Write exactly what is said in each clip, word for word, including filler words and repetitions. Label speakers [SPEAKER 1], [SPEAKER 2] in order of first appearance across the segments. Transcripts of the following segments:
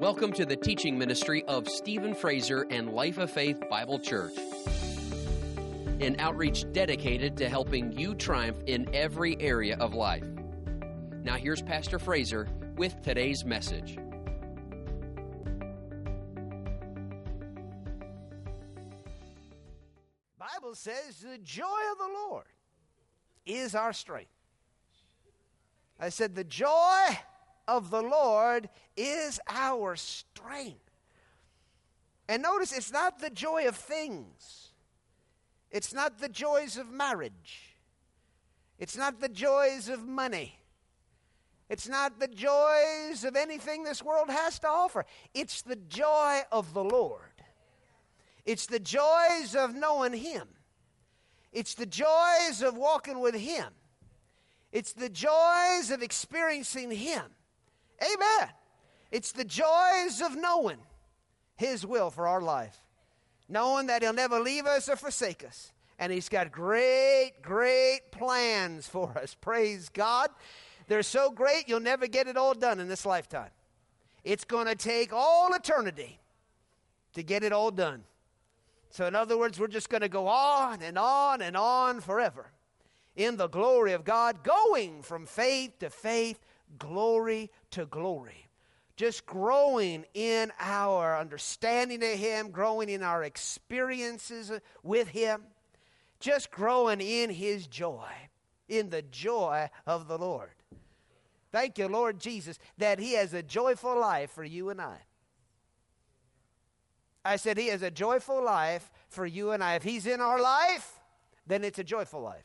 [SPEAKER 1] Welcome to the teaching ministry of Stephen Fraser and Life of Faith Bible Church, an outreach dedicated to helping you triumph in every area of life. Now here's Pastor Fraser with today's message.
[SPEAKER 2] Bible says the joy of the Lord is our strength. I said the joy of the Lord is our strength. And notice, it's not the joy of things. It's not the joys of marriage. It's not the joys of money. It's not the joys of anything this world has to offer. It's the joy of the Lord. It's the joys of knowing Him. It's the joys of walking with Him. It's the joys of experiencing Him. Amen. It's the joys of knowing His will for our life. Knowing that He'll never leave us or forsake us. And He's got great, great plans for us. Praise God. They're so great, you'll never get it all done in this lifetime. It's going to take all eternity to get it all done. So in other words, we're just going to go on and on and on forever in the glory of God, going from faith to faith, glory to glory. Just growing in our understanding of Him, growing in our experiences with Him, just growing in His joy, in the joy of the Lord. Thank you, Lord Jesus, that He has a joyful life for you and I. I said He has a joyful life for you and I. If He's in our life, then it's a joyful life.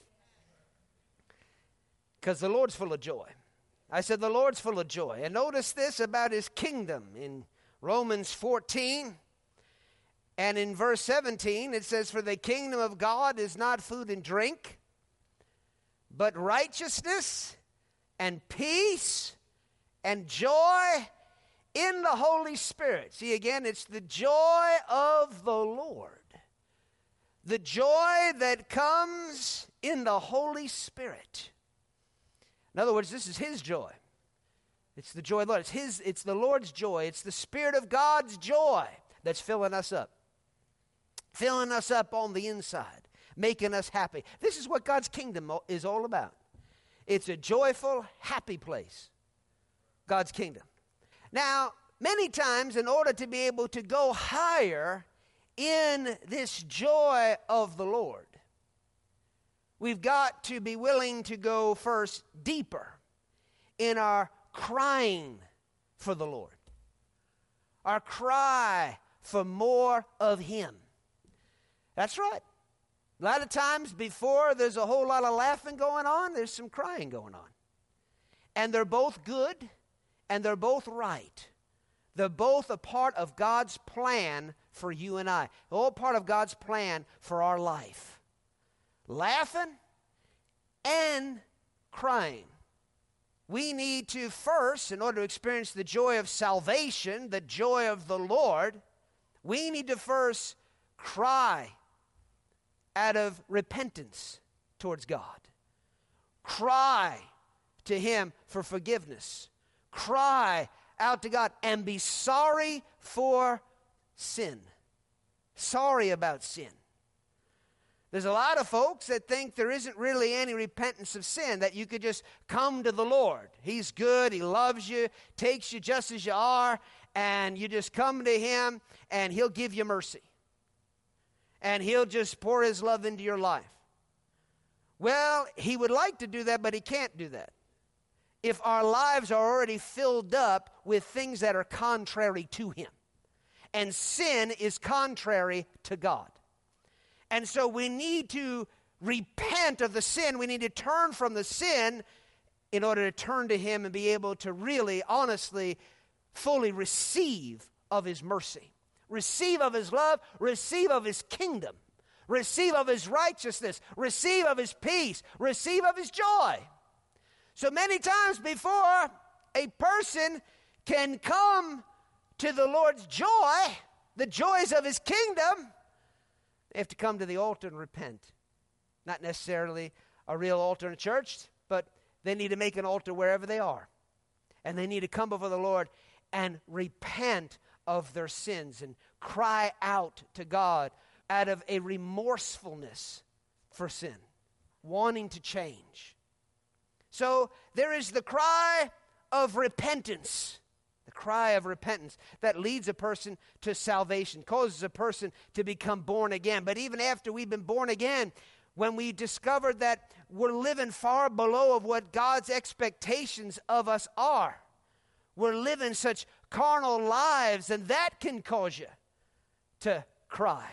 [SPEAKER 2] Because the Lord's full of joy. I said the Lord's full of joy. And notice this about His kingdom in Romans fourteen. And in verse seventeen, it says, "For the kingdom of God is not food and drink, but righteousness and peace and joy in the Holy Spirit." See, again, it's the joy of the Lord. The joy that comes in the Holy Spirit. In other words, this is His joy. It's the joy of the Lord. It's His, it's the Lord's joy. It's the Spirit of God's joy that's filling us up. Filling us up on the inside. Making us happy. This is what God's kingdom is all about. It's a joyful, happy place. God's kingdom. Now, many times in order to be able to go higher in this joy of the Lord, we've got to be willing to go first deeper in our crying for the Lord. Our cry for more of Him. That's right. A lot of times before there's a whole lot of laughing going on, there's some crying going on. And they're both good and they're both right. They're both a part of God's plan for you and I. They're all part of God's plan for our life. Laughing and crying. We need to first, in order to experience the joy of salvation, the joy of the Lord, we need to first cry out of repentance towards God. Cry to Him for forgiveness. Cry out to God and be sorry for sin. Sorry about sin. There's a lot of folks that think there isn't really any repentance of sin, that you could just come to the Lord. He's good, He loves you, takes you just as you are, and you just come to Him and He'll give you mercy. And He'll just pour His love into your life. Well, He would like to do that, but He can't do that. If our lives are already filled up with things that are contrary to Him. And sin is contrary to God. And so we need to repent of the sin. We need to turn from the sin in order to turn to Him and be able to really, honestly, fully receive of His mercy. Receive of His love. Receive of His kingdom. Receive of His righteousness. Receive of His peace. Receive of His joy. So many times before a person can come to the Lord's joy, the joys of His kingdom, they have to come to the altar and repent. Not necessarily a real altar in a church, but they need to make an altar wherever they are. And they need to come before the Lord and repent of their sins and cry out to God out of a remorsefulness for sin, wanting to change. So there is the cry of repentance, the cry of repentance that leads a person to salvation, causes a person to become born again. But even after we've been born again, when we discovered that we're living far below of what God's expectations of us are, we're living such carnal lives, and that can cause you to cry.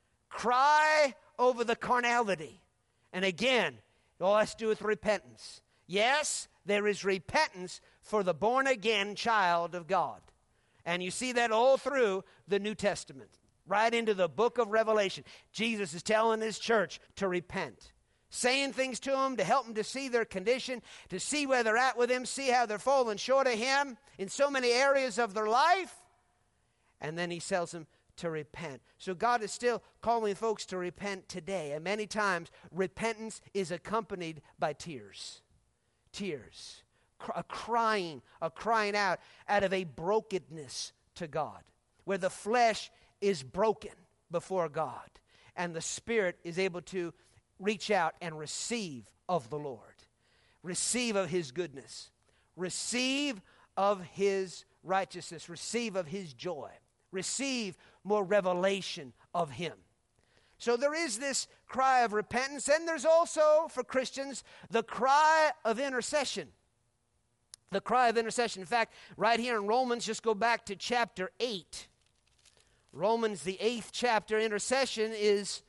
[SPEAKER 2] Cry over the carnality. And again, it all has to do with repentance. Yes, there is repentance for the born-again child of God. And you see that all through the New Testament, right into the book of Revelation. Jesus is telling his church to repent, saying things to them to help them to see their condition, to see where they're at with him, see how they're falling short of him in so many areas of their life. And then he tells them to repent. So God is still calling folks to repent today. And many times, repentance is accompanied by tears. Tears. A crying, a crying out out of a brokenness to God, where the flesh is broken before God, and the Spirit is able to reach out and receive of the Lord, receive of his goodness, receive of his righteousness, receive of his joy, receive more revelation of him. So there is this cry of repentance, and there's also, for Christians, the cry of intercession. The cry of intercession. In fact, right here in Romans, just go back to chapter eight. Romans, the eighth chapter, intercession is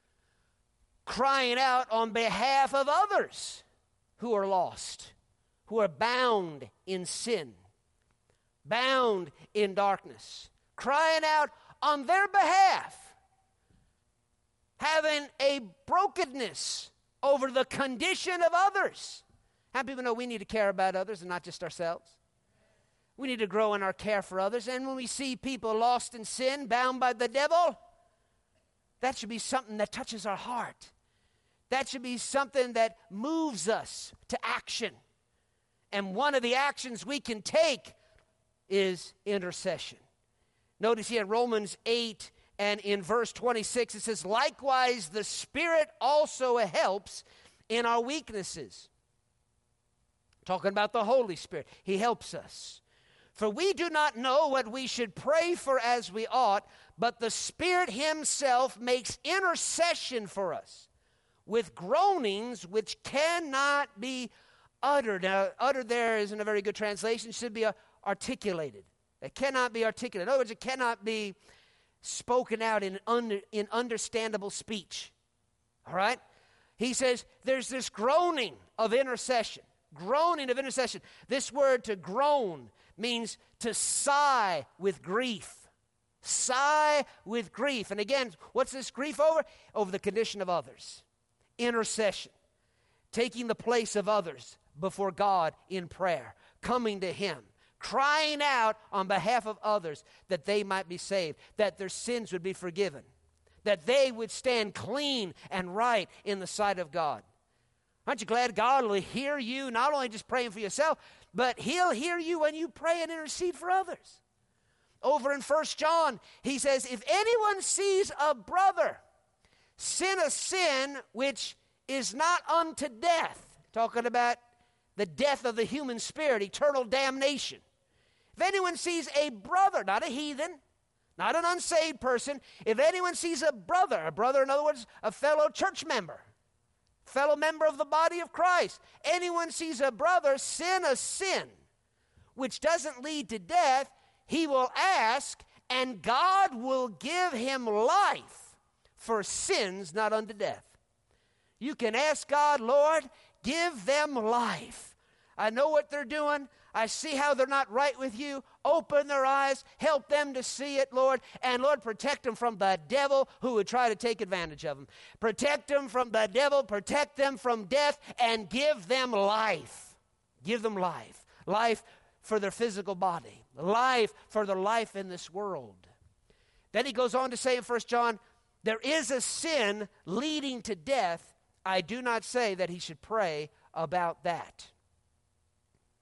[SPEAKER 2] crying out on behalf of others who are lost, who are bound in sin, bound in darkness, crying out on their behalf, having a brokenness over the condition of others. How many people know we need to care about others and not just ourselves? We need to grow in our care for others. And when we see people lost in sin, bound by the devil, that should be something that touches our heart. That should be something that moves us to action. And one of the actions we can take is intercession. Notice here Romans eight and in verse twenty-six, it says, likewise the Spirit also helps in our weaknesses. Talking about the Holy Spirit. He helps us. For we do not know what we should pray for as we ought, but the Spirit himself makes intercession for us with groanings which cannot be uttered. Now, uttered there isn't a very good translation. It should be uh, articulated. It cannot be articulated. In other words, it cannot be spoken out in, under, in understandable speech. All right? He says there's this groaning of intercession. Groaning of intercession. This word to groan means to sigh with grief. Sigh with grief. And again, what's this grief over? Over the condition of others. Intercession. Taking the place of others before God in prayer. Coming to him. Crying out on behalf of others that they might be saved. That their sins would be forgiven. That they would stand clean and right in the sight of God. Aren't you glad God will hear you, not only just praying for yourself, but he'll hear you when you pray and intercede for others. Over in First John, he says, if anyone sees a brother sin a sin which is not unto death, talking about the death of the human spirit, eternal damnation. If anyone sees a brother, not a heathen, not an unsaved person, if anyone sees a brother, a brother, in other words, a fellow church member, fellow member of the body of Christ. Anyone sees a brother sin a sin which doesn't lead to death, he will ask, and God will give him life for sins not unto death. You can ask God, Lord, give them life. I know what they're doing. I see how they're not right with you. Open their eyes. Help them to see it, Lord. And, Lord, protect them from the devil who would try to take advantage of them. Protect them from the devil. Protect them from death. And give them life. Give them life. Life for their physical body. Life for their life in this world. Then he goes on to say in First John, there is a sin leading to death. I do not say that he should pray about that.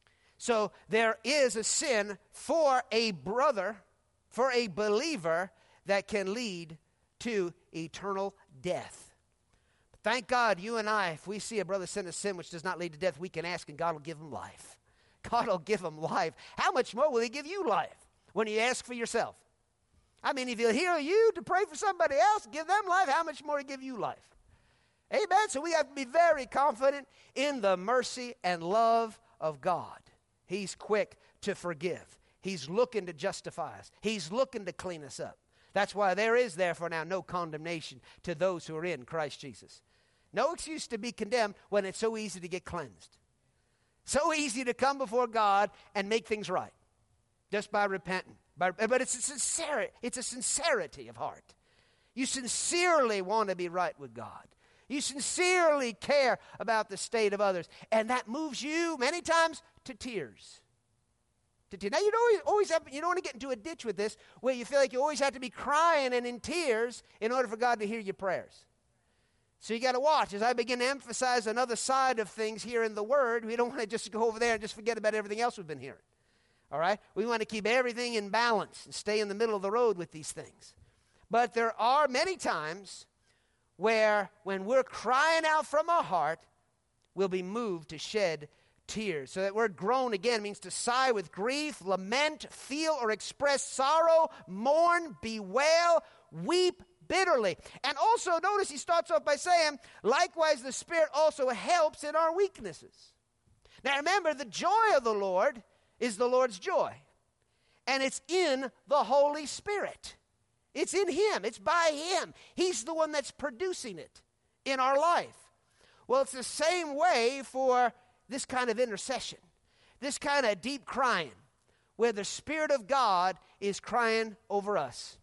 [SPEAKER 2] So there is a sin for a brother, for a believer, that can lead to eternal death. But thank God, you and I, if we see a brother sin a sin which does not lead to death, we can ask and God will give him life. God will give him life. How much more will he give you life when you ask for yourself? I mean, if he'll heal you to pray for somebody else, give them life, how much more will he give you life? Amen? So we have to be very confident in the mercy and love of God. He's quick to forgive. He's looking to justify us. He's looking to clean us up. That's why there is therefore now no condemnation to those who are in Christ Jesus. No excuse to be condemned when it's so easy to get cleansed. So easy to come before God and make things right just by repenting. By, but it's a, sincerity, it's a sincerity of heart. You sincerely want to be right with God. You sincerely care about the state of others. And that moves you many times to tears. To tears. Now, you don't always, always have, you don't want to get into a ditch with this where you feel like you always have to be crying and in tears in order for God to hear your prayers. So you got to watch. As I begin to emphasize another side of things here in the Word, we don't want to just go over there and just forget about everything else we've been hearing. All right? We want to keep everything in balance and stay in the middle of the road with these things. But there are many times where when we're crying out from our heart, we'll be moved to shed tears. So that word groan again means to sigh with grief, lament, feel or express sorrow, mourn, bewail, weep bitterly. And also notice he starts off by saying, likewise the Spirit also helps in our weaknesses. Now remember, the joy of the Lord is the Lord's joy. And it's in the Holy Spirit. It's in Him. It's by Him. He's the one that's producing it in our life. Well, it's the same way for this kind of intercession, this kind of deep crying, where the Spirit of God is crying over us.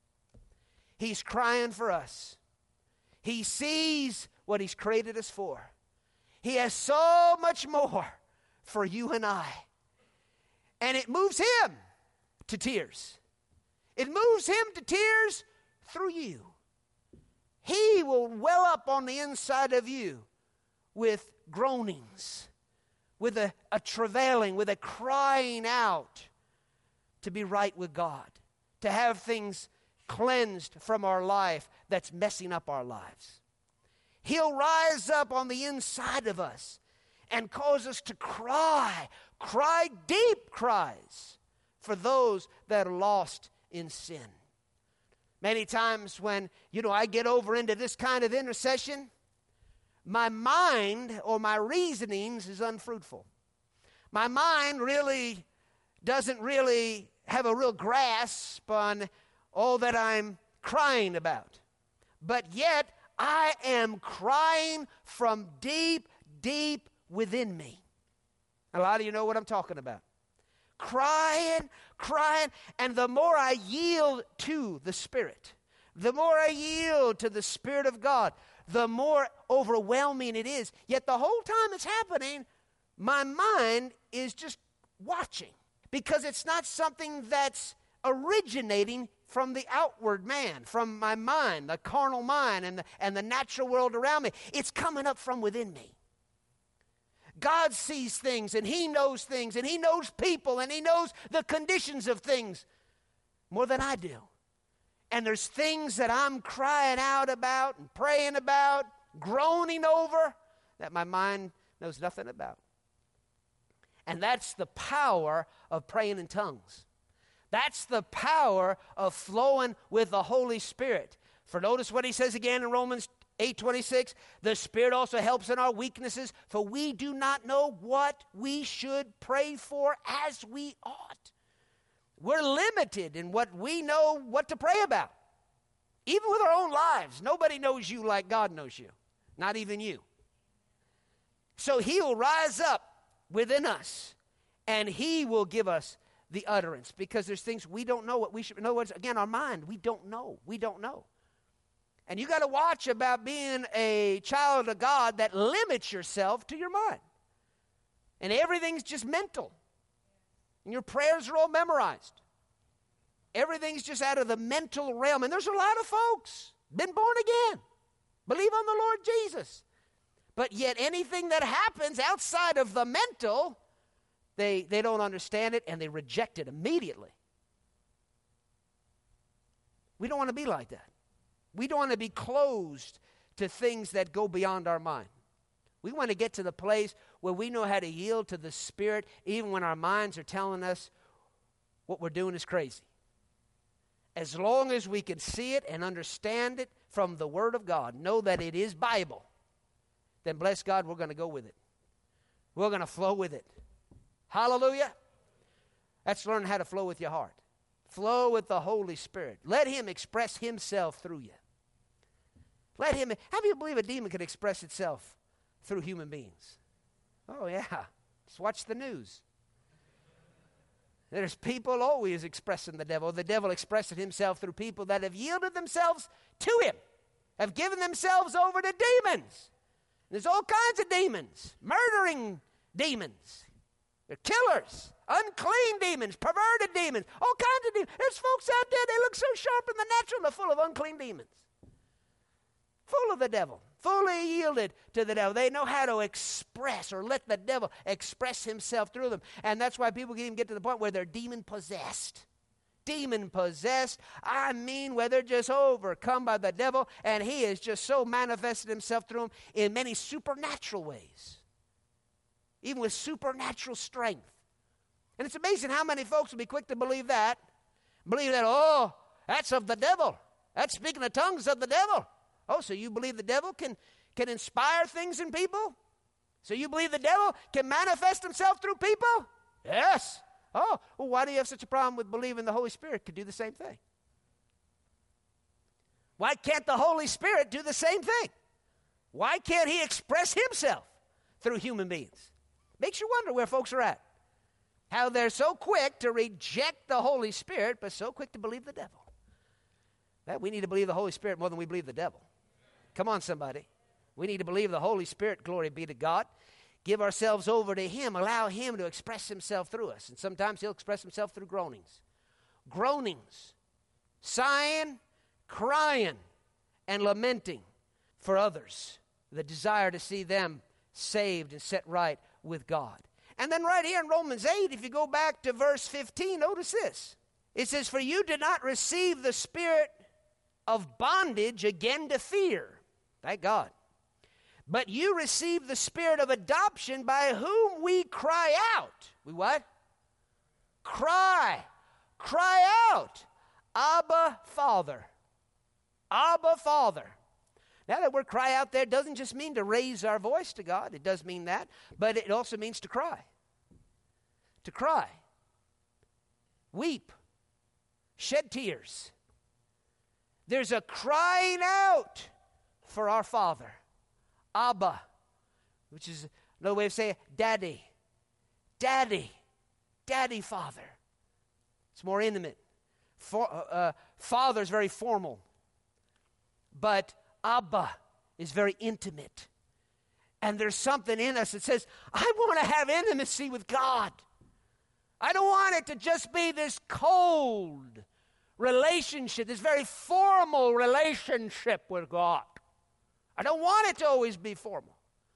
[SPEAKER 2] He's crying for us. He sees what He's created us for. He has so much more for you and I. And it moves Him to tears. It moves Him to tears through you. He will well up on the inside of you with groanings, with a, a travailing, with a crying out to be right with God, to have things cleansed from our life that's messing up our lives. He'll rise up on the inside of us and cause us to cry, cry deep cries for those that are lost in sin. Many times when, you know, I get over into this kind of intercession, my mind or my reasonings is unfruitful. My mind really doesn't really have a real grasp on all that I'm crying about. But yet, I am crying from deep, deep within me. A lot of you know what I'm talking about. Crying, crying, and the more I yield to the Spirit, the more I yield to the Spirit of God, the more overwhelming it is. Yet the whole time it's happening, my mind is just watching, because it's not something that's originating from the outward man, from my mind, the carnal mind and the, and the natural world around me. It's coming up from within me. God sees things, and He knows things, and He knows people, and He knows the conditions of things more than I do. And there's things that I'm crying out about and praying about, groaning over, that my mind knows nothing about. And that's the power of praying in tongues. That's the power of flowing with the Holy Spirit. For notice what he says again in Romans eight twenty-six, the Spirit also helps in our weaknesses, for we do not know what we should pray for as we ought. We're limited in what we know what to pray about. Even with our own lives, nobody knows you like God knows you, not even you. So He will rise up within us, and He will give us the utterance, because there's things we don't know what we should. In other words, again, our mind, we don't know. We don't know. And you got to watch about being a child of God that limits yourself to your mind. And everything's just mental. And your prayers are all memorized. Everything's just out of the mental realm. And there's a lot of folks been born again, believe on the Lord Jesus. But yet anything that happens outside of the mental they, they don't understand it, and they reject it immediately. We don't want to be like that. We don't want to be closed to things that go beyond our mind. We want to get to the place where we know how to yield to the Spirit even when our minds are telling us what we're doing is crazy. As long as we can see it and understand it from the Word of God, know that it is Bible, then bless God, we're going to go with it. We're going to flow with it. Hallelujah. That's learning how to flow with your heart. Flow with the Holy Spirit. Let Him express Himself through you. Let Him. How do you believe a demon can express itself through human beings? Oh, yeah. Just watch the news. There's people always expressing the devil. The devil expressing himself through people that have yielded themselves to him, have given themselves over to demons. There's all kinds of demons, murdering demons. They're killers, unclean demons, perverted demons, all kinds of demons. There's folks out there, they look so sharp in the natural, they're full of unclean demons. Full of the devil, fully yielded to the devil. They know how to express or let the devil express himself through them. And that's why people can even get to the point where they're demon-possessed. Demon-possessed, I mean where they're just overcome by the devil, and he has just so manifested himself through them in many supernatural ways, even with supernatural strength. And it's amazing how many folks will be quick to believe that, believe that, oh, that's of the devil. That's speaking the tongues of the devil. Oh, so you believe the devil can, can inspire things in people? So you believe the devil can manifest himself through people? Yes. Oh, well, why do you have such a problem with believing the Holy Spirit could do the same thing? Why can't the Holy Spirit do the same thing? Why can't He express Himself through human beings? Makes you wonder where folks are at. How they're so quick to reject the Holy Spirit, but so quick to believe the devil. That we need to believe the Holy Spirit more than we believe the devil. Come on, somebody. We need to believe the Holy Spirit, glory be to God. Give ourselves over to Him. Allow Him to express Himself through us. And sometimes He'll express Himself through groanings. Groanings. Sighing, crying, and lamenting for others. The desire to see them saved and set right with God. And then right here in Romans eight, if you go back to verse fifteen, notice this. It says, "For you did not receive the spirit of bondage again to fear." Thank God. "But you received the spirit of adoption, by whom we cry out." We what? Cry. Cry out. Abba, Father. Abba, Father. Now, that word cry out there doesn't just mean to raise our voice to God. It does mean that. But it also means to cry. To cry. Weep. Shed tears. There's a crying out for our Father. Abba, which is another way of saying daddy. Daddy. Daddy, Father. It's more intimate. For, uh, Father is very formal. But Abba is very intimate. And there's something in us that says, I want to have intimacy with God. I don't want it to just be this cold relationship, this very formal relationship with God. I don't want it to always be formal.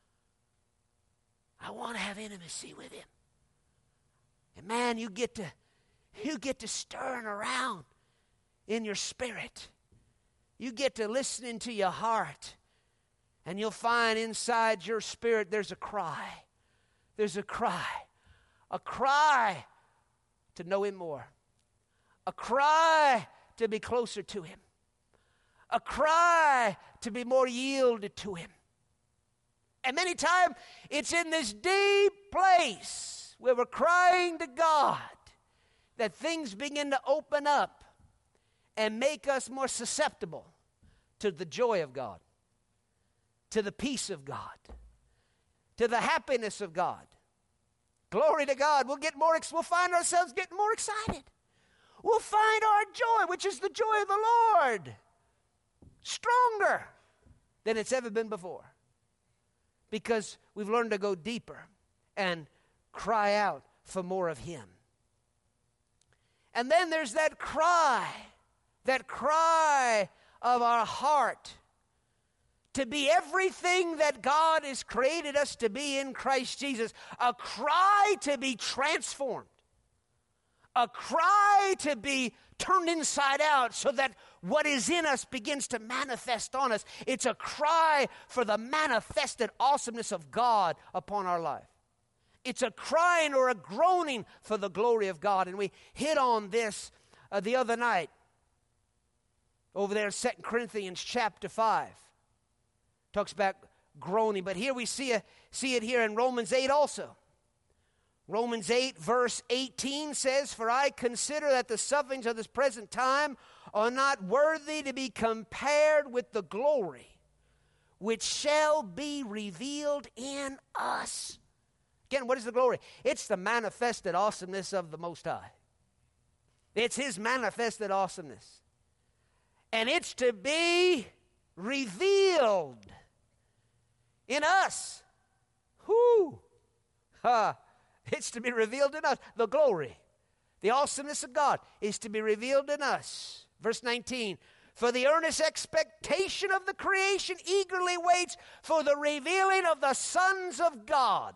[SPEAKER 2] I want to have intimacy with Him. And man, you get to you get to stirring around in your spirit. You get to listening to your heart. And you'll find inside your spirit there's a cry. There's a cry. A cry to know Him more. A cry to be closer to Him. A cry to be more yielded to Him. And many times it's in this deep place where we're crying to God that things begin to open up and make us more susceptible to the joy of God, to the peace of God, to the happiness of God. Glory to God. We'll get more, we'll find ourselves getting more excited. We'll find our joy, which is the joy of the Lord, stronger than it's ever been before. Because we've learned to go deeper and cry out for more of Him. And then there's that cry, that cry of our heart to be everything that God has created us to be in Christ Jesus. A cry to be transformed. A cry to be turned inside out so that what is in us begins to manifest on us. It's a cry for the manifested awesomeness of God upon our life. It's a crying or a groaning for the glory of God. And we hit on this uh, the other night over there in Second Corinthians chapter five. Talks about groaning. But here we see, a, see it here in Romans eight also. Romans eight verse eighteen says, "For I consider that the sufferings of this present time are not worthy to be compared with the glory which shall be revealed in us." Again, what is the glory? It's the manifested awesomeness of the Most High. It's His manifested awesomeness. And it's to be revealed in us. Whoo! Ha! It's to be revealed in us. The glory, the awesomeness of God is to be revealed in us. Verse nineteen, "For the earnest expectation of the creation eagerly waits for the revealing of the sons of God."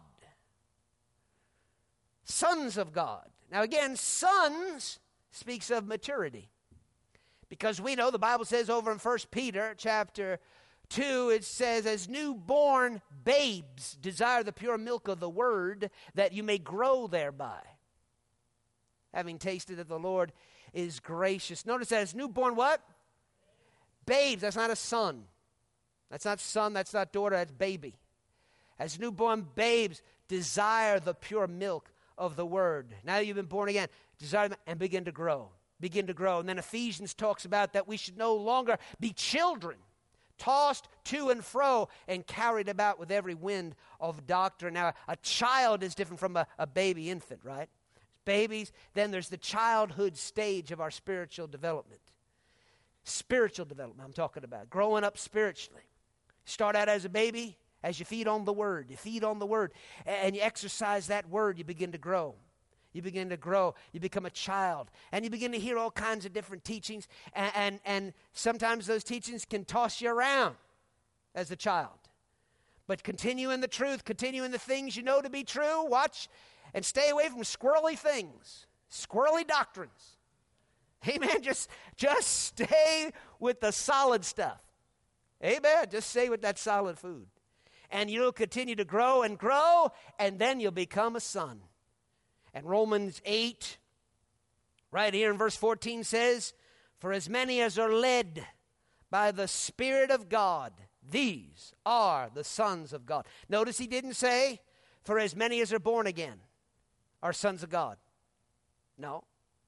[SPEAKER 2] Sons of God. Now again, sons speaks of maturity. Because we know the Bible says over in First Peter chapter two, it says, "As newborn babes desire the pure milk of the word, that you may grow thereby, having tasted that the Lord is gracious." Notice that as newborn what? Babes. That's not a son. That's not son, that's not daughter, that's baby. As newborn babes desire the pure milk of the word. Now you've been born again, desire them and begin to grow. Begin to grow. And then Ephesians talks about that we should no longer be children, tossed to and fro and carried about with every wind of doctrine. Now, a child is different from a, a baby infant, right? Babies, then there's the childhood stage of our spiritual development. Spiritual development I'm talking about. Growing up spiritually. Start out as a baby. As you feed on the Word, you feed on the Word, and you exercise that Word, you begin to grow. You begin to grow. You become a child, and you begin to hear all kinds of different teachings, and, and, and sometimes those teachings can toss you around as a child. But continue in the truth, continue in the things you know to be true. Watch and stay away from squirrely things, squirrely doctrines. Amen. Just, just stay with the solid stuff. Amen. Just stay with that solid food. And you'll continue to grow and grow, and then you'll become a son. And Romans eight, right here in verse fourteen says, "For as many as are led by the Spirit of God, these are the sons of God." Notice he didn't say, "For as many as are born again are sons of God." No.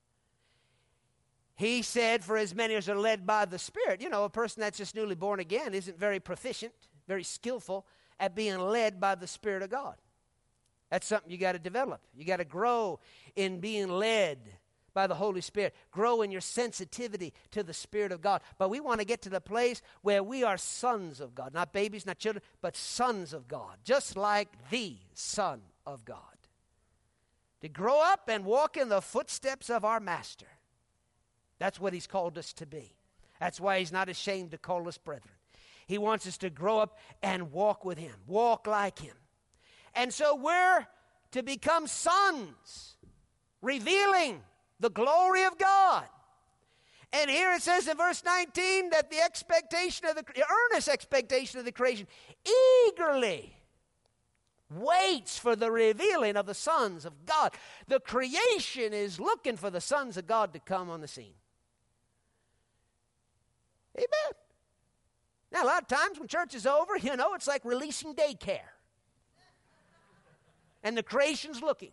[SPEAKER 2] He said, "For as many as are led by the Spirit." You know, a person that's just newly born again isn't very proficient, very skillful at being led by the Spirit of God. That's something you got to develop. You got to grow in being led by the Holy Spirit. Grow in your sensitivity to the Spirit of God. But we want to get to the place where we are sons of God. Not babies, not children, but sons of God. Just like the Son of God. To grow up and walk in the footsteps of our Master. That's what He's called us to be. That's why He's not ashamed to call us brethren. He wants us to grow up and walk with Him, walk like Him. And so we're to become sons, revealing the glory of God. And here it says in verse nineteen that the expectation of the, the earnest expectation of the creation eagerly waits for the revealing of the sons of God. The creation is looking for the sons of God to come on the scene. Amen. Now, a lot of times when church is over, you know, it's like releasing daycare. And the creation's looking.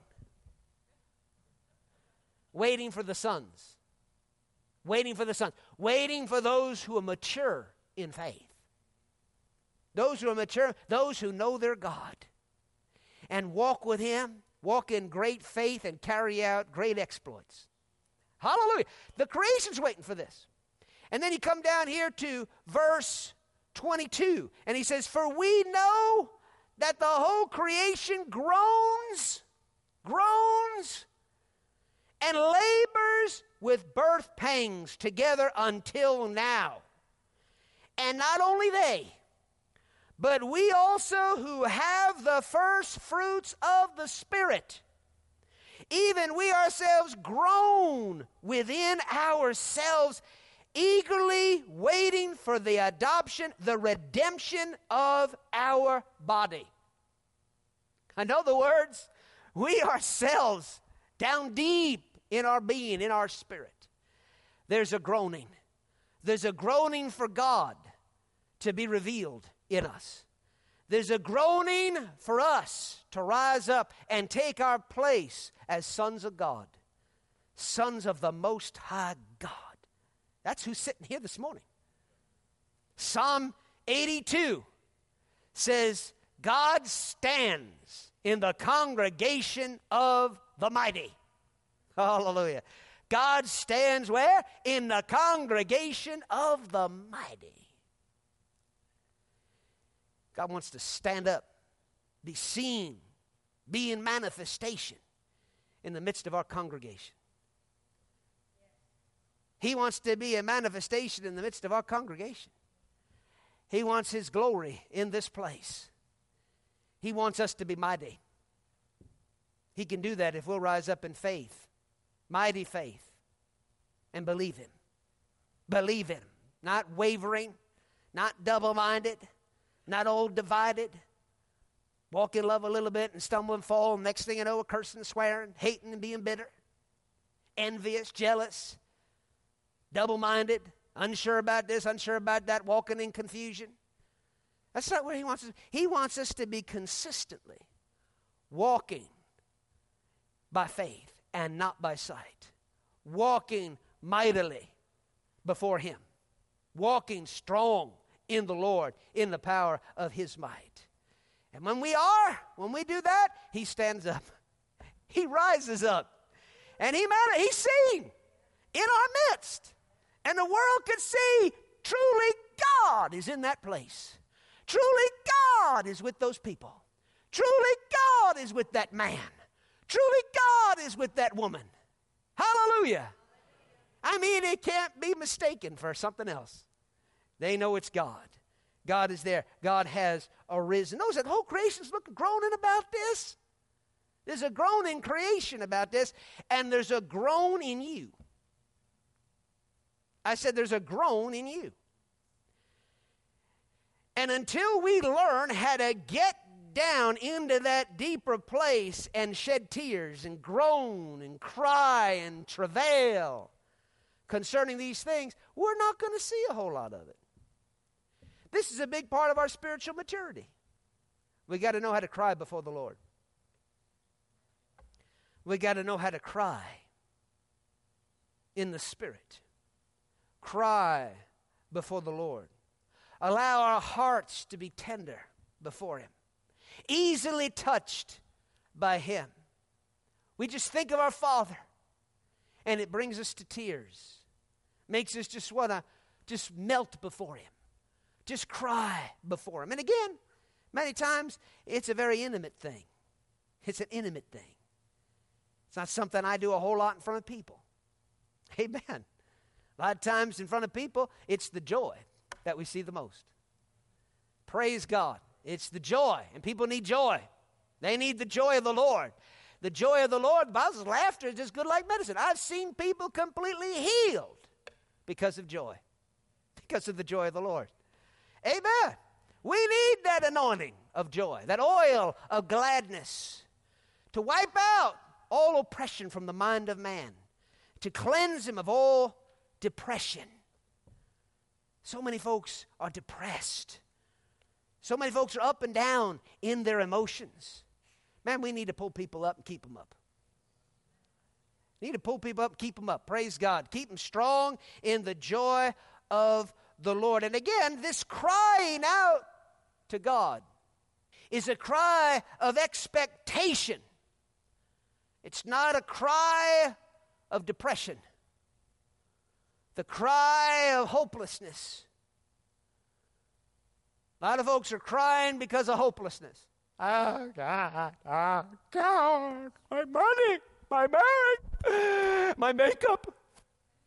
[SPEAKER 2] Waiting for the sons. Waiting for the sons. Waiting for those who are mature in faith. Those who are mature, those who know their God. And walk with Him, walk in great faith and carry out great exploits. Hallelujah. The creation's waiting for this. And then you come down here to verse twenty-two, and he says, "For we know that the whole creation groans, groans, and labors with birth pangs together until now. And not only they, but we also who have the first fruits of the Spirit, even we ourselves groan within ourselves, eagerly waiting for the adoption, the redemption of our body. In other words, we ourselves, down deep in our being, in our spirit, there's a groaning. There's a groaning for God to be revealed in us. There's a groaning for us to rise up and take our place as sons of God, sons of the Most High God. That's who's sitting here this morning. Psalm eighty-two says, God stands in the congregation of the mighty. Hallelujah. God stands where? In the congregation of the mighty. God wants to stand up, be seen, be in manifestation in the midst of our congregation. He wants to be a manifestation in the midst of our congregation. He wants His glory in this place. He wants us to be mighty. He can do that if we'll rise up in faith, mighty faith, and believe Him. Believe Him. Not wavering, not double-minded, not old divided. Walk in love a little bit and stumble and fall. Next thing you know, cursing and swearing, hating and being bitter, envious, jealous, double-minded, unsure about this, unsure about that, walking in confusion. That's not where He wants us. He wants us to be consistently walking by faith and not by sight. Walking mightily before Him. Walking strong in the Lord, in the power of His might. And when we are, when we do that, He stands up. He rises up. And He man- He's seen in our midst. And the world could see truly God is in that place. Truly God is with those people. Truly God is with that man. Truly God is with that woman. Hallelujah. I mean, it can't be mistaken for something else. They know it's God. God is there. God has arisen. Notice that the whole creation's looking, groaning about this. There's a groan in creation about this, and there's a groan in you. I said there's a groan in you. And until we learn how to get down into that deeper place and shed tears and groan and cry and travail concerning these things, we're not going to see a whole lot of it. This is a big part of our spiritual maturity. We got to know how to cry before the Lord. We got to know how to cry in the Spirit. Cry before the Lord. Allow our hearts to be tender before Him. Easily touched by Him. We just think of our Father, and it brings us to tears. Makes us just want to just melt before Him. Just cry before Him. And again, many times, it's a very intimate thing. It's an intimate thing. It's not something I do a whole lot in front of people. Amen. A lot of times in front of people, it's the joy that we see the most. Praise God. It's the joy, and people need joy. They need the joy of the Lord. The joy of the Lord, the Bible says laughter is just good like medicine. I've seen people completely healed because of joy, because of the joy of the Lord. Amen. We need that anointing of joy, that oil of gladness to wipe out all oppression from the mind of man, to cleanse him of all depression. So many folks are depressed. So many folks are up and down in their emotions. Man, we need to pull people up and keep them up. We need to pull people up and keep them up. Praise God. Keep them strong in the joy of the Lord. And again, this crying out to God is a cry of expectation. It's not a cry of depression. The cry of hopelessness. A lot of folks are crying because of hopelessness. Oh, God, oh, God, my money, my marriage, my makeup.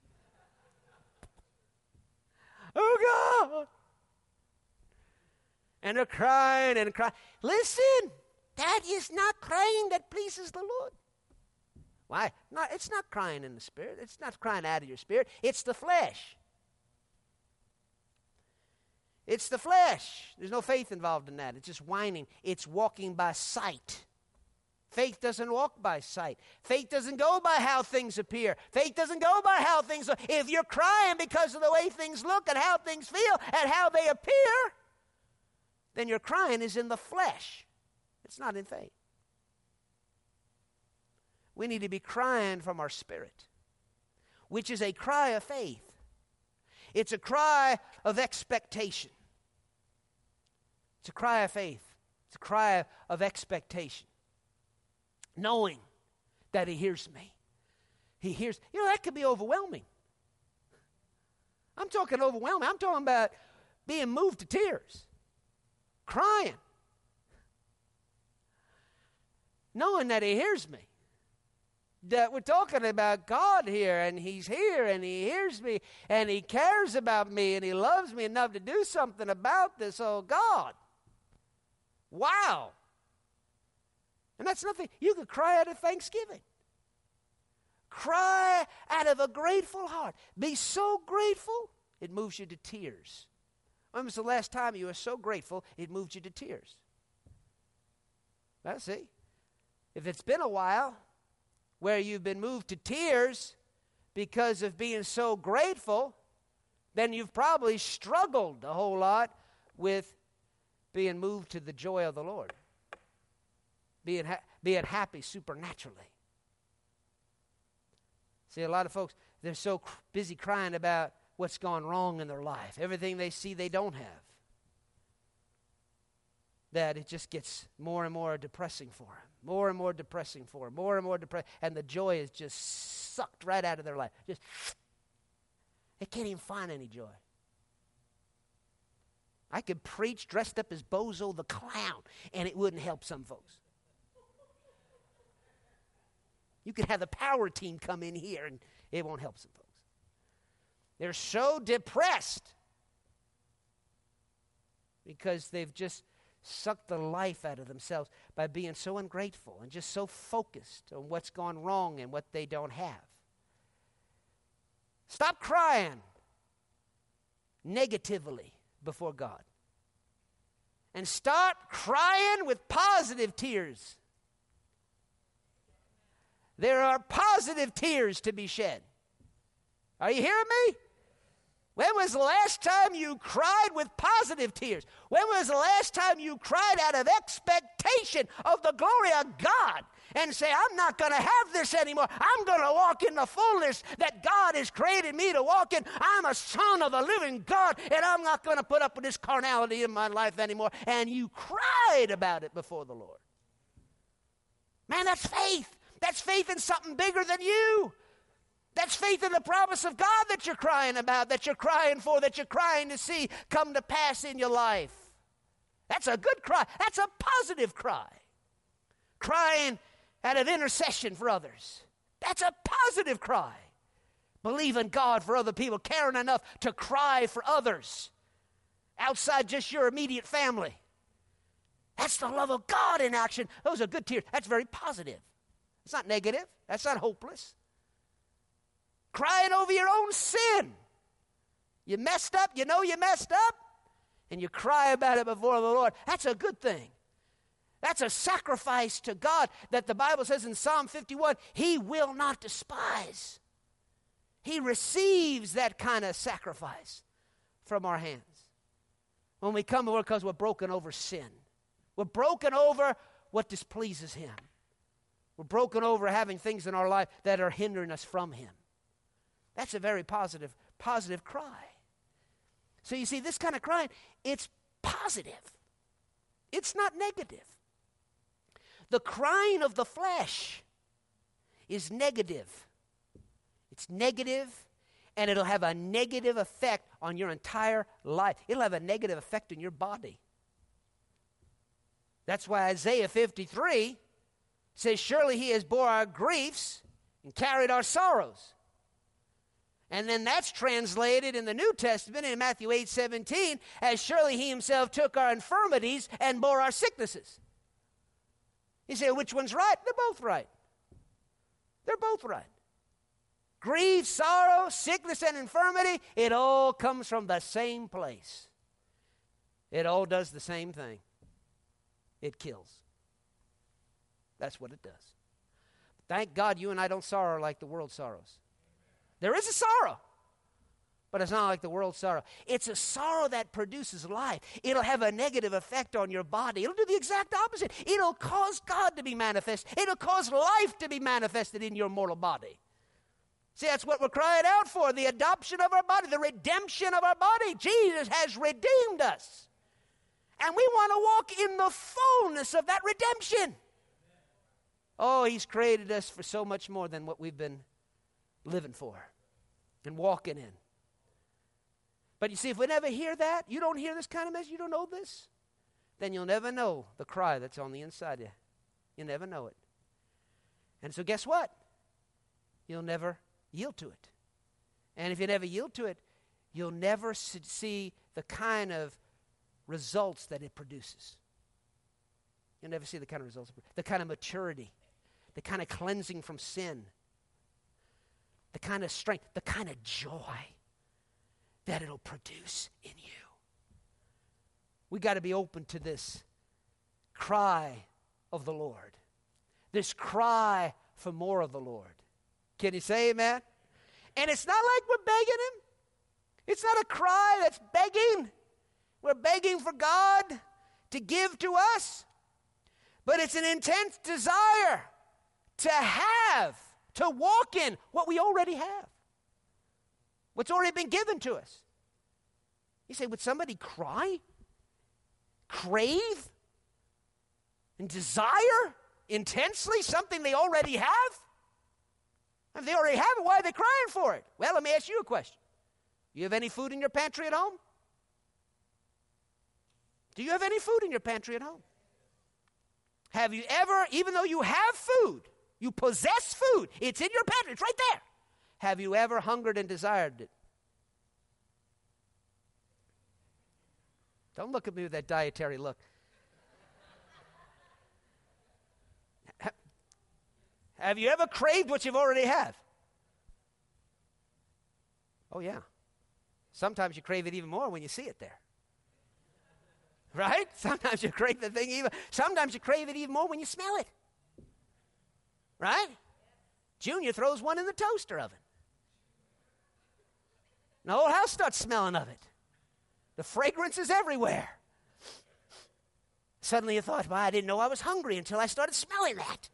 [SPEAKER 2] Oh, God. And they're crying and crying. Listen, that is not crying that pleases the Lord. Why? Not, it's not crying in the Spirit. It's not crying out of your spirit. It's the flesh. It's the flesh. There's no faith involved in that. It's just whining. It's walking by sight. Faith doesn't walk by sight. Faith doesn't go by how things appear. Faith doesn't go by how things look. If you're crying because of the way things look and how things feel and how they appear, then your crying is in the flesh. It's not in faith. We need to be crying from our spirit, which is a cry of faith. It's a cry of expectation. It's a cry of faith. It's a cry of expectation. Knowing that He hears me. He hears. You know, that could be overwhelming. I'm talking overwhelming. I'm talking about being moved to tears. Crying. Knowing that He hears me. That we're talking about God here, and He's here, and He hears me, and He cares about me, and He loves me enough to do something about this. Oh, God. Wow. And that's nothing. You could cry out of thanksgiving. Cry out of a grateful heart. Be so grateful, it moves you to tears. When was the last time you were so grateful, it moved you to tears? Well, see, if it's been a while where you've been moved to tears because of being so grateful, then you've probably struggled a whole lot with being moved to the joy of the Lord. Being, ha- being happy supernaturally. See, a lot of folks, they're so cr- busy crying about what's gone wrong in their life. Everything they see they don't have. That it just gets more and more depressing for them. More and more depressing for them. More and more depressing. And the joy is just sucked right out of their life. Just, they can't even find any joy. I could preach dressed up as Bozo the Clown, and it wouldn't help some folks. You could have the power team come in here, and it won't help some folks. They're so depressed because they've just sucked the life out of themselves by being so ungrateful and just so focused on what's gone wrong and what they don't have. Stop crying negatively before God. And start crying with positive tears. There are positive tears to be shed. Are you hearing me? When was the last time you cried with positive tears? When was the last time you cried out of expectation of the glory of God and say, I'm not going to have this anymore. I'm going to walk in the fullness that God has created me to walk in. I'm a son of the living God, and I'm not going to put up with this carnality in my life anymore. And you cried about it before the Lord. Man, that's faith. That's faith in something bigger than you. That's faith in the promise of God that you're crying about, that you're crying for, that you're crying to see come to pass in your life. That's a good cry. That's a positive cry. Crying out of intercession for others. That's a positive cry. Believing God for other people, caring enough to cry for others outside just your immediate family. That's the love of God in action. Those are good tears. That's very positive. It's not negative. That's not hopeless. Crying over your own sin. You messed up, you know you messed up, and you cry about it before the Lord. That's a good thing. That's a sacrifice to God that the Bible says in Psalm fifty-one, He will not despise. He receives that kind of sacrifice from our hands. When we come over because we're broken over sin. We're broken over what displeases Him. We're broken over having things in our life that are hindering us from Him. That's a very positive, positive cry. So you see, this kind of crying, it's positive. It's not negative. The crying of the flesh is negative. It's negative, and it'll have a negative effect on your entire life. It'll have a negative effect on your body. That's why Isaiah fifty-three says, surely He has bore our griefs and carried our sorrows. And then that's translated in the New Testament in Matthew eight seventeen as surely he himself took our infirmities and bore our sicknesses. You say, which one's right? They're both right. They're both right. Grief, sorrow, sickness, and infirmity, it all comes from the same place. It all does the same thing. It kills. That's what it does. Thank God you and I don't sorrow like the world sorrows. There is a sorrow, but it's not like the world's sorrow. It's a sorrow that produces life. It'll have a negative effect on your body. It'll do the exact opposite. It'll cause God to be manifest. It'll cause life to be manifested in your mortal body. See, that's what we're crying out for, the adoption of our body, the redemption of our body. Jesus has redeemed us. And we want to walk in the fullness of that redemption. Oh, he's created us for so much more than what we've been living for and walking in. But you see, if we never hear that, you don't hear this kind of message, you don't know this, then you'll never know the cry that's on the inside of you. You'll never know it. And so guess what? You'll never yield to it. And if you never yield to it, you'll never see the kind of results that it produces. You'll never see the kind of results, the kind of maturity, the kind of cleansing from sin, the kind of strength, the kind of joy that it'll produce in you. We got to be open to this cry of the Lord, this cry for more of the Lord. Can you say amen? And it's not like we're begging him. It's not a cry that's begging. We're begging for God to give to us. But it's an intense desire to have, to walk in what we already have. What's already been given to us. You say, would somebody cry, crave, and desire intensely something they already have? If they already have it, why are they crying for it? Well, let me ask you a question. Do you have any food in your pantry at home? Do you have any food in your pantry at home? Have you ever, even though you have food, you possess food, it's in your pantry, it's right there. Have you ever hungered and desired it? Don't look at me with that dietary look. Have you ever craved what you've already have? Oh, yeah. Sometimes you crave it even more when you see it there. Right? Sometimes you crave the thing even, sometimes you crave it even more when you smell it. Right? Junior throws one in the toaster oven. And the whole house starts smelling of it. The fragrance is everywhere. Suddenly you thought, well, I didn't know I was hungry until I started smelling that.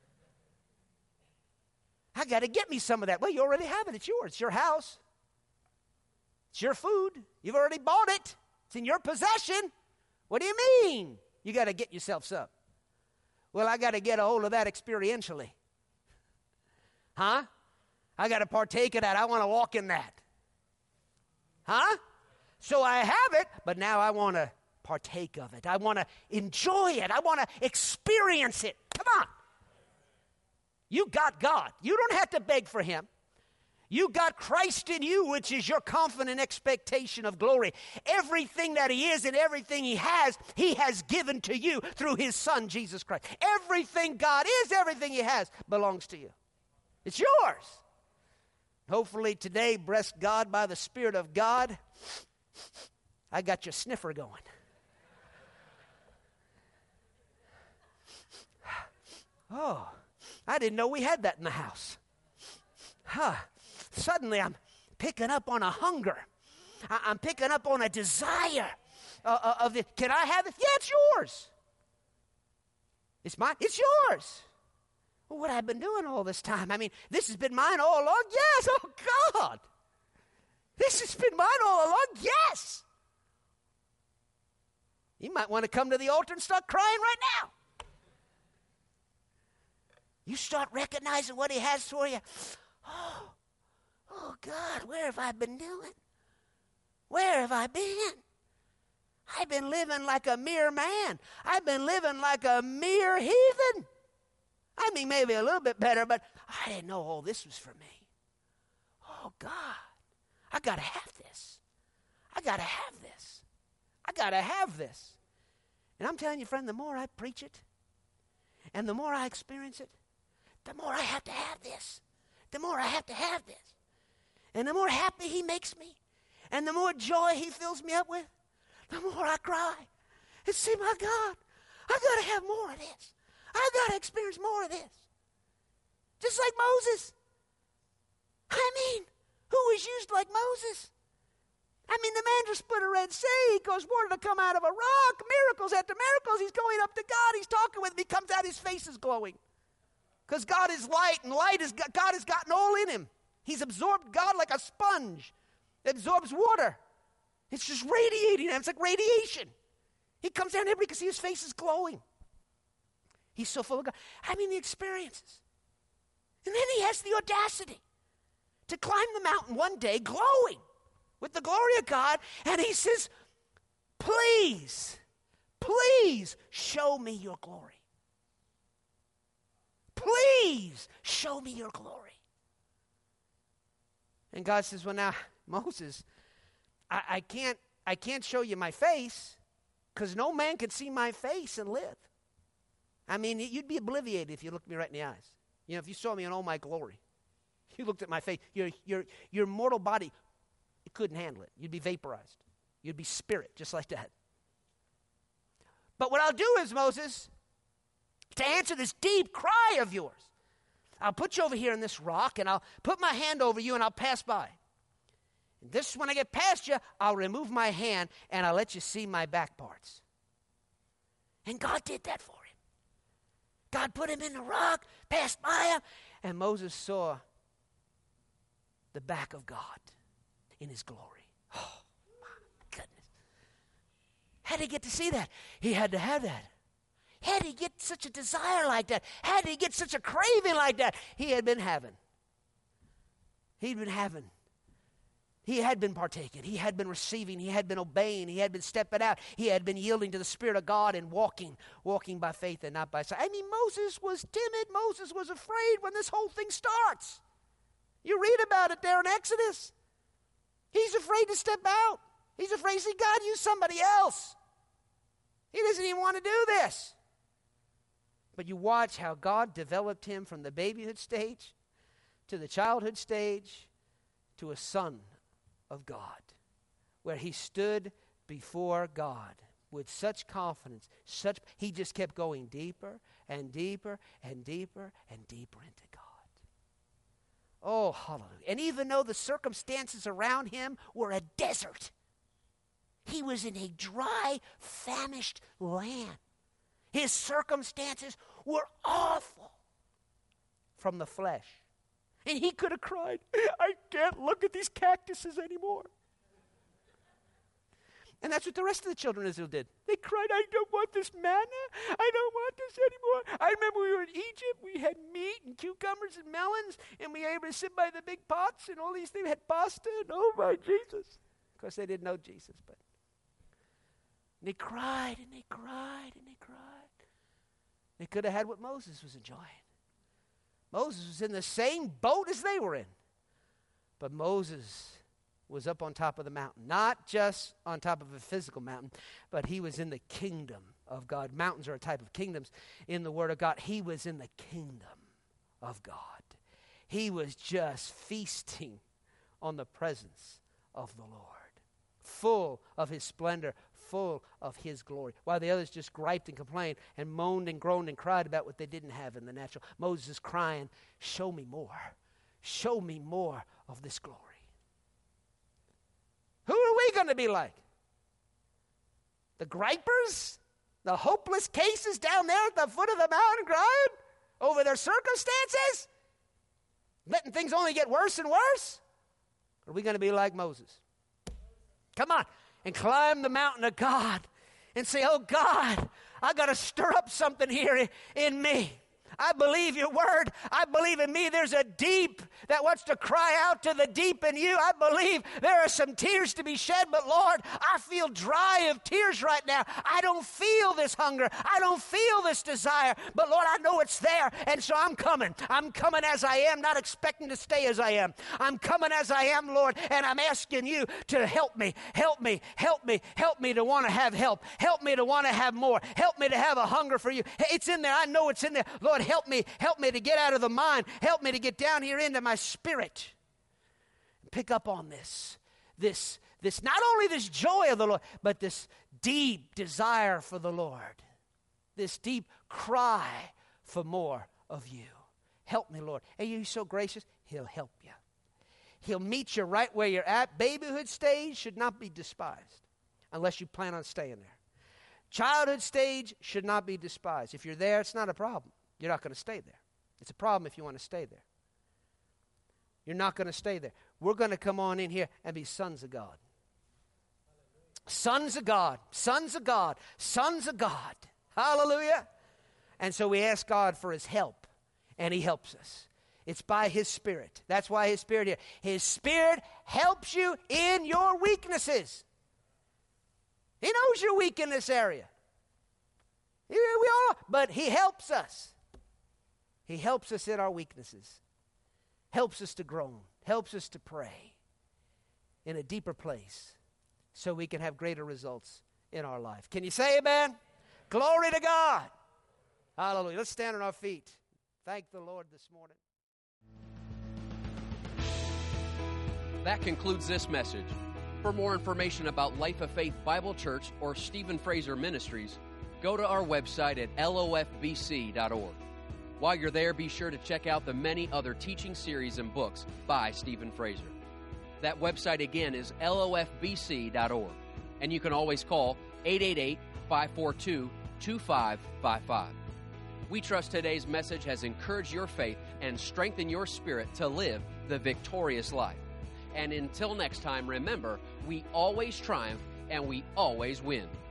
[SPEAKER 2] I got to get me some of that. Well, you already have it. It's yours. It's your house. It's your food. You've already bought it. It's in your possession. What do you mean? You got to get yourself some. Well, I got to get a hold of that experientially. Huh? I got to partake of that. I want to walk in that. Huh? So I have it, but now I want to partake of it. I want to enjoy it. I want to experience it. Come on. You got God. You don't have to beg for him. You got Christ in you, which is your confident expectation of glory. Everything that he is and everything he has, he has given to you through his Son, Jesus Christ. Everything God is, everything he has, belongs to you. It's yours. Hopefully today, bless God by the Spirit of God, I got your sniffer going. Oh, I didn't know we had that in the house. Huh. Suddenly I'm picking up on a hunger. I- I'm picking up on a desire uh, uh, of the, can I have it? Yeah, it's yours. It's mine. It's yours. Well, what I've been doing all this time. I mean, this has been mine all along. Yes. Oh, God. This has been mine all along. Yes. You might want to come to the altar and start crying right now. You start recognizing what he has for you. Oh, oh, God, where have I been doing? Where have I been? I've been living like a mere man. I've been living like a mere heathen. I mean, maybe a little bit better, but I didn't know all this was for me. Oh, oh, God, I got to have this. I got to have this. I got to have this. And I'm telling you, friend, the more I preach it and the more I experience it, the more I have to have this. The more I have to have this. And the more happy he makes me and the more joy he fills me up with, the more I cry and say, my God, I got to have more of this. I got to experience more of this. Just like Moses. I mean, who was used like Moses? I mean, the man just split a Red Sea, caused water to come out of a rock, miracles after miracles. He's going up to God. He's talking with him. He comes out, his face is glowing. Because God is light, and light is God has gotten all in him. He's absorbed God like a sponge. It absorbs water. It's just radiating him. It's like radiation. He comes down here because his face is glowing. He's so full of God. I mean, the experiences. And then he has the audacity to climb the mountain one day glowing with the glory of God, and he says, please, please show me your glory. Please show me your glory. And God says, well, now, Moses, I, I can't I can't show you my face because no man can see my face and live. I mean, you'd be obliviated if you looked me right in the eyes. You know, if you saw me in all my glory, you looked at my face, your your your mortal body, it couldn't handle it. You'd be vaporized. You'd be spirit, just like that. But what I'll do is, Moses, to answer this deep cry of yours, I'll put you over here in this rock, and I'll put my hand over you, and I'll pass by. And this, when I get past you, I'll remove my hand, and I'll let you see my back parts. And God did that for him. God put him in the rock, passed by him, and Moses saw the back of God in his glory. Oh, my goodness. How did he get to see that? He had to have that. How did he get such a desire like that? How did he get such a craving like that? He had been having. He'd been having. He had been partaking. He had been receiving. He had been obeying. He had been stepping out. He had been yielding to the Spirit of God and walking, walking by faith and not by sight. I mean, Moses was timid. Moses was afraid when this whole thing starts. You read about it there in Exodus. He's afraid to step out. He's afraid to see God use somebody else. He doesn't even want to do this. But you watch how God developed him from the babyhood stage to the childhood stage to a son of God, where he stood before God with such confidence, such he just kept going deeper and deeper and deeper and deeper into God. Oh, hallelujah. And even though the circumstances around him were a desert, he was in a dry, famished land. His circumstances were awful from the flesh. And he could have cried, I can't look at these cactuses anymore. And that's what the rest of the children of Israel did. They cried, I don't want this manna. I don't want this anymore. I remember we were in Egypt. We had meat and cucumbers and melons, and we were able to sit by the big pots and all these things. We had pasta, and oh my Jesus. Of course, they didn't know Jesus, but and they cried, and they cried, and they cried. They could have had what Moses was enjoying. Moses was in the same boat as they were in. But Moses was up on top of the mountain. Not just on top of a physical mountain, but he was in the kingdom of God. Mountains are a type of kingdoms in the Word of God. He was in the kingdom of God. He was just feasting on the presence of the Lord, full of his splendor, full of his glory, while the others just griped and complained and moaned and groaned and cried about what they didn't have in the natural. Moses is crying, show me more. Show me more of this glory. Who are we going to be like? The gripers? The hopeless cases down there at the foot of the mountain crying over their circumstances? Letting things only get worse and worse? Or are we going to be like Moses? Come on. And climb the mountain of God and say, oh God, I got to stir up something here in me. I believe your word. I believe in me there's a deep that wants to cry out to the deep in you. I believe there are some tears to be shed, but Lord, I feel dry of tears right now. I don't feel this hunger. I don't feel this desire, but Lord, I know it's there, and so I'm coming. I'm coming as I am, not expecting to stay as I am. I'm coming as I am, Lord, and I'm asking you to help me, help me, help me, help me to want to have help. Help me to want to have more. Help me to have a hunger for you. It's in there. I know it's in there. Lord, help me. Help me to get out of the mind. Help me to get down here into my spirit. Pick up on this. This, this, not only this joy of the Lord, but this deep desire for the Lord. This deep cry for more of you. Help me, Lord. Are you so gracious? He'll help you. He'll meet you right where you're at. Babyhood stage should not be despised unless you plan on staying there. Childhood stage should not be despised. If you're there, it's not a problem. You're not going to stay there. It's a problem if you want to stay there. You're not going to stay there. We're going to come on in here and be sons of God. Sons of God. Sons of God. Sons of God. Hallelujah. And so we ask God for his help, and he helps us. It's by his Spirit. That's why his Spirit here. His Spirit helps you in your weaknesses. He knows you're weak in this area. We all, but he helps us. He helps us in our weaknesses. Helps us to groan. Helps us to pray in a deeper place so we can have greater results in our life. Can you say amen? Glory to God. Hallelujah. Let's stand on our feet. Thank the Lord this morning.
[SPEAKER 1] That concludes this message. For more information about Life of Faith Bible Church or Stephen Fraser Ministries, go to our website at L O F B C dot org. While you're there, be sure to check out the many other teaching series and books by Stephen Fraser. That website again is L O F B C dot org, and you can always call eight eight eight, five four two, two five five five. We trust today's message has encouraged your faith and strengthened your spirit to live the victorious life. And until next time, remember, we always triumph and we always win.